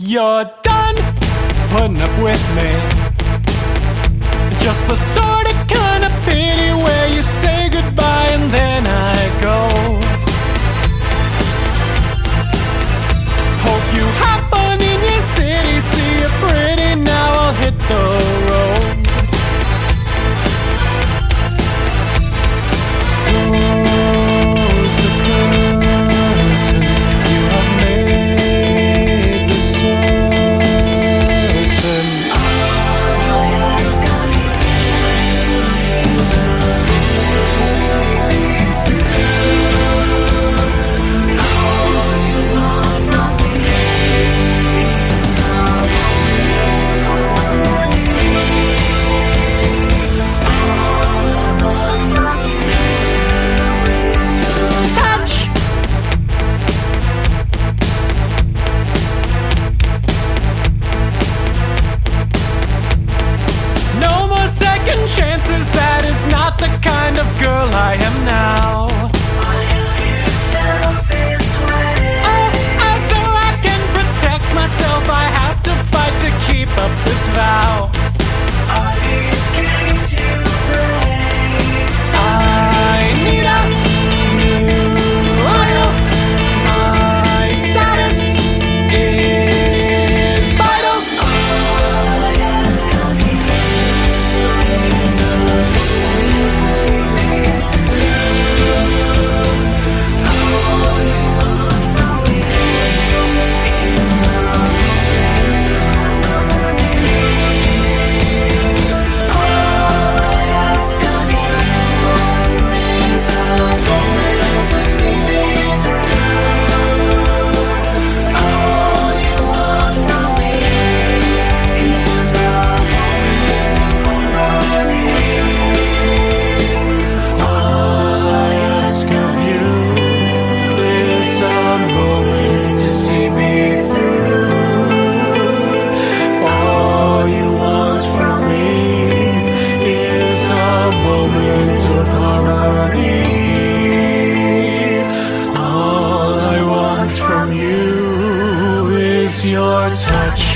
You're done putting up with me. Just the sort of kind of pity where you say goodbye and then I go. Hope you have fun in your city, see you pretty, now I'll hit the road. Close the curtains, you have made the certain. Chances, that is not the kind of girl I am now. Oh, so I can protect myself, I have to fight to keep up this vow. Are these games you play? I need a new oil. My status is vital. Your touch.